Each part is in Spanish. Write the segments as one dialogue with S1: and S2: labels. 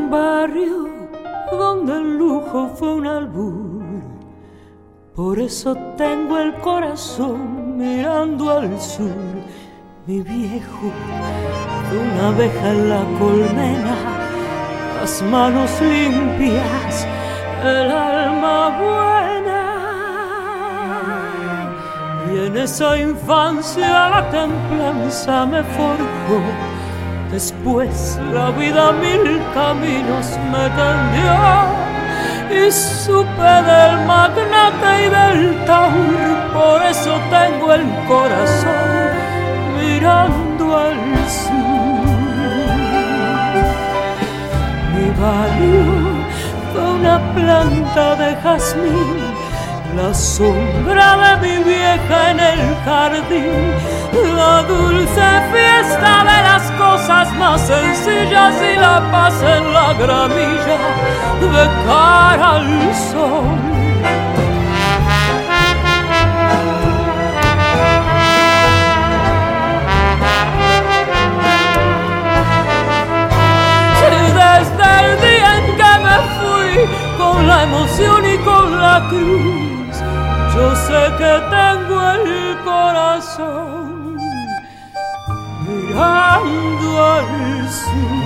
S1: barrio donde el lujo fue un albur. Por eso tengo el corazón mirando al sur. Mi viejo, una abeja en la colmena, las manos limpias, el alma buena. Y en esa infancia la templanza me forjó. Después la vida mil caminos me tendió y supe del magnate y del taur. Por eso tengo el corazón mirando al sur. Mi barrio fue una planta de jazmín, la sombra de mi vieja en el jardín, la dulce fiesta de las cosas más sencillas y la paz en la gramilla de cara al sol. Desde el día en que me fui con la emoción y con la cruz, yo sé que tengo el corazón mirando al sur.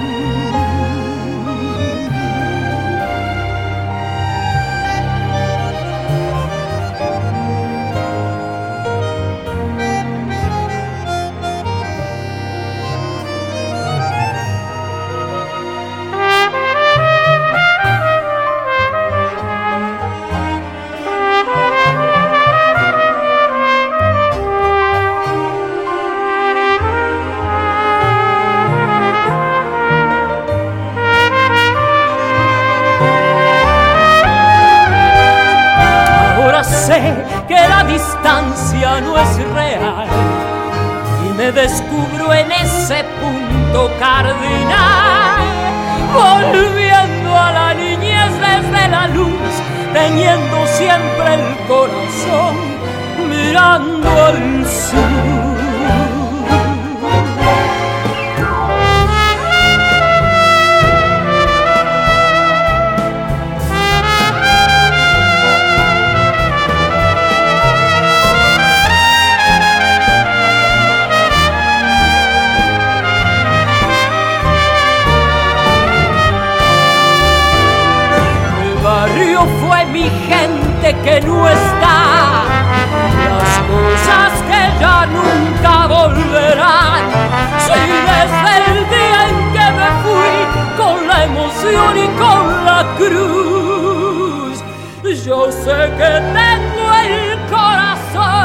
S1: Sé que la distancia no es real y me descubro en ese punto cardinal, volviendo a la niñez desde la luz, teniendo siempre el corazón mirando al sur. Fue mi gente que no está, las cosas que ya nunca volverán. Sí, desde el día en que me fui con la emoción y con la cruz, yo sé que tengo el corazón